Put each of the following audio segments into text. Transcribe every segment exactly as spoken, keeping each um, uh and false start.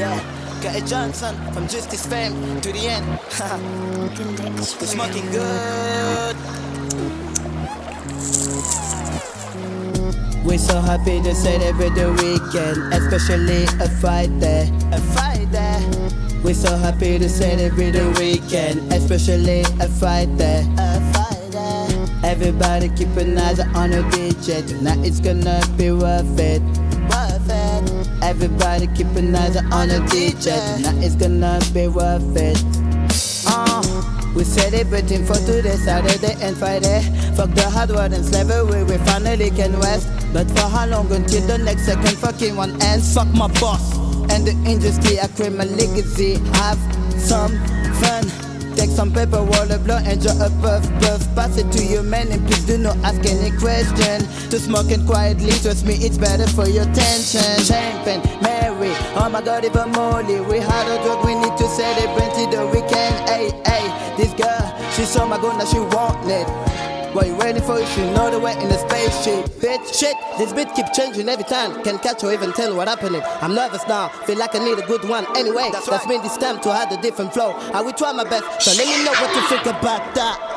Yeah, Gary Johnson from Justice Fame to the end. We're smoking good. We're so happy to celebrate the weekend, especially a Friday, a Friday. We're so happy to celebrate the weekend, especially a Friday, a Friday. Everybody keep an eye on the D J, tonight it's gonna be worth it, worth it. Everybody keep an eye on the D J, tonight it's gonna be worth it. Uh, we're celebrating for today, Saturday and Friday. Fuck the hard work and slavery, we finally can rest. But for how long until the next second fucking one ends? Fuck my boss and the industry, I create my legacy. Have some fun, take some paper, roll a blunt, enjoy a puff, puff. Pass it to you, man, and please do not ask any question. To smoke it quietly, trust me, it's better for your tension. Champagne, Mary, oh my god, even Molly. We had a drug, we need to celebrate till the weekend. Hey, hey, this girl, she saw my gun, now she want it. What you waiting for? You should know the way in the spaceship. Bitch, shit, this beat keep changing every time. Can't catch or even tell what happening. I'm nervous now, feel like I need a good one. Anyway, that's, that's right. Me this time to have a different flow. I will try my best, so let me know what you think about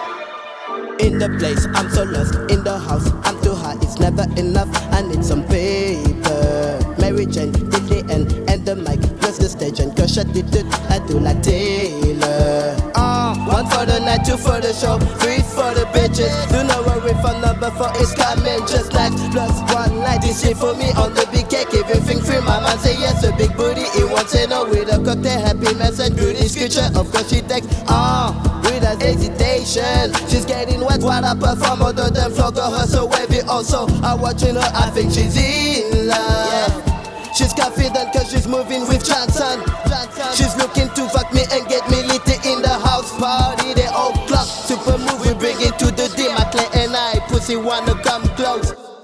that. In the place, I'm so lost. In the house, I'm too high. It's never enough. I need some paper. Mary Jane did the end, and the mic plus the stage and crush it. Did it, I do like Taylor. Uh, one for the night, two for the show, three for the bitches. Do not worry for number four is coming just like plus one night. This shit for me on the big cake. Everything free, my man say yes, a big booty. He won't say no with a cocktail, happy message, beauty scripture. Of course she takes uh, without hesitation. She's getting wet while I perform other than flog her so wavy. Also, I'm watching her, I think she's in love. Yeah. She's confident cause she's moving with Johnson. She's looking to fuck me and get me lit in the house party. They all clock, super move, we bring it to the D. My Clay and I, pussy wanna come close.